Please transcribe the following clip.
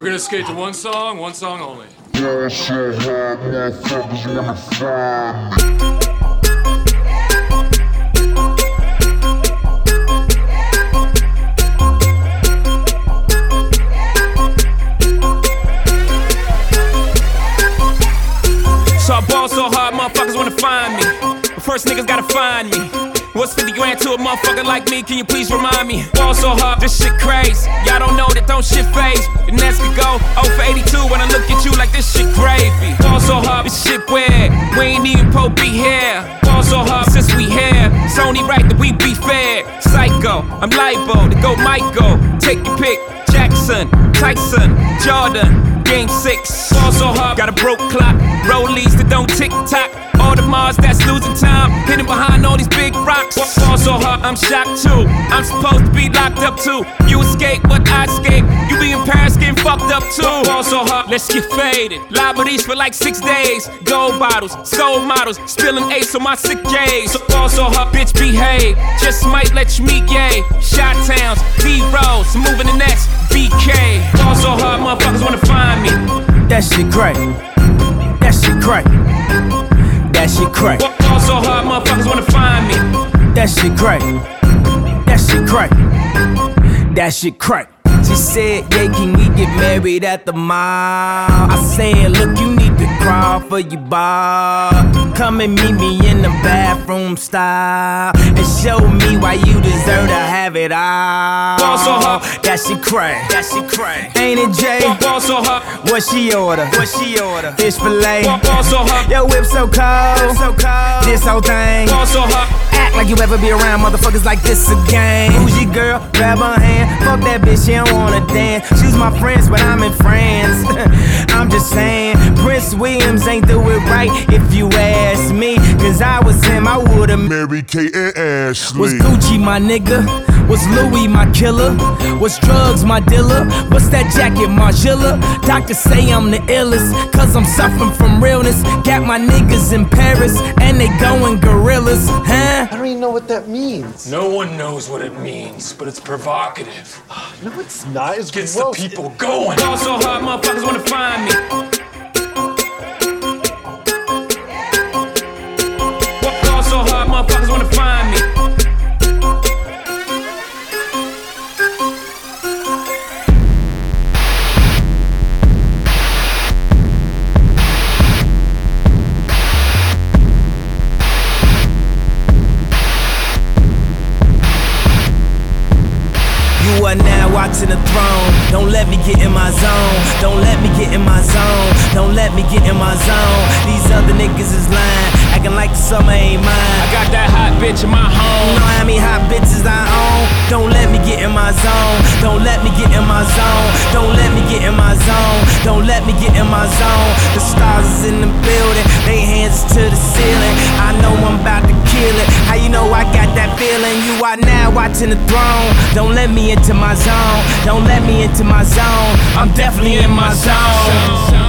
We're gonna skate to one song only. Ball so hard, motherfuckers wanna find me. So I ball so hard, motherfuckers wanna find me. But first niggas gotta find me. What's 50 grand to a motherfucker like me? Can you please remind me? Ball so hard, this shit crazy. Y'all don't know that don't shit phase. The Nets could go 0 for 82 when I look at you like this shit gravy. Ball so hard, this shit weird. We ain't even Pope be here. Ball so hard since we here. It's only right that we be fair. Psycho, I'm libo to go Michael. Take your pick. Jackson, Tyson, Jordan. Game 6, ball so hard, got a broke clock. Rollies that don't tick-tock. All the Mars that's losing time, hidden behind all these big rocks. Ball so hard, I'm shocked too. I'm supposed to be locked up too. You escape, but I escape. You be in Paris getting fucked up too. Ball so hard, let's get faded. Liberties for like 6 days. Gold bottles, soul models, spilling ace on my sick days. So ball so hard, bitch behave. Just might let you meet gay. Shot towns, B-rolls, moving the next BK. Ball so hard, motherfuckers wanna find me. That shit crack. That shit crack. That shit crack. Ball so hard, motherfuckers wanna find me. That shit crack. That shit crack. That shit crack. She said, yeah, can we get married at the mall? I said, look, you need to crawl for your bar. Come and meet me in the bathroom style and show me why you deserve to have it all. Ball so hard. That shit crack. That shit crack. Ain't it, Jay? Ball so hard. What she order? What she order? Fish fillet. Ball so hard. Your whip so cold. So cold. This whole thing. Ball so hard. Act like you ever be around motherfuckers like this again. Bougie girl, grab her hand. Fuck that bitch, she don't wanna dance. She's my friends, but I'm in France. I'm just saying, Prince Williams ain't do it right if you ask me. Cause I was him, I would've Mary Kate and Ashley. Was Gucci my nigga? Was Louis my killer? Was drugs my dealer? What's that jacket, Margiela? Doctors say I'm the illest, cause I'm suffering from realness. Got my niggas in Paris, and they going gorillas, huh? I don't even know what that means. No one knows what it means, but it's provocative. No, it's not. It's Gets gross. the people going. Ball so hard, motherfuckers wanna find me. Ball so hard, motherfuckers wanna find me. You are now watching the throne. Don't let me get in my zone. Don't let me get in my zone. Don't let me get in my zone. These other niggas is lying, acting like the summer ain't mine. I got that hot bitch in my You home. know how many hot bitches I own. Don't let me get in my zone. Don't let me get in my zone. Don't let me get in my zone. Don't let me get in my zone. The stars is in the building, they hands to the ceiling. I know I'm about to kill it. How you know I got that feeling? You are now watching the throne. Don't let me into my zone. Don't let me into my zone. I'm definitely in my zone.